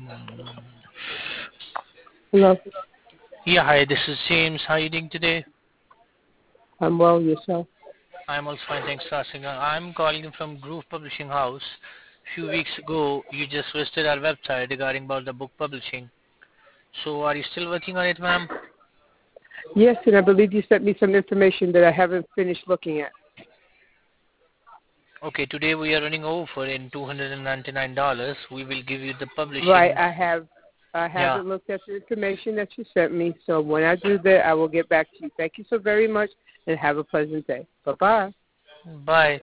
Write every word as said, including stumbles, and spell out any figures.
Hello. Yeah, hi, this is James. How are you doing today? I'm well. Yourself? I'm also fine, thanks for asking. Uh, I'm calling you from Groove Publishing House. A few weeks ago, you just visited our website regarding about the book publishing. So, are you still working on it, ma'am? Yes, and I believe you sent me some information that I haven't finished looking at. Okay, today we are running over in two hundred ninety-nine dollars. We will give you the Right. publishing. I have. I Yeah, haven't looked at the information that you sent me, so when I do that, I will get back to you. Thank you so very much, and have a pleasant day. Bye bye. bye.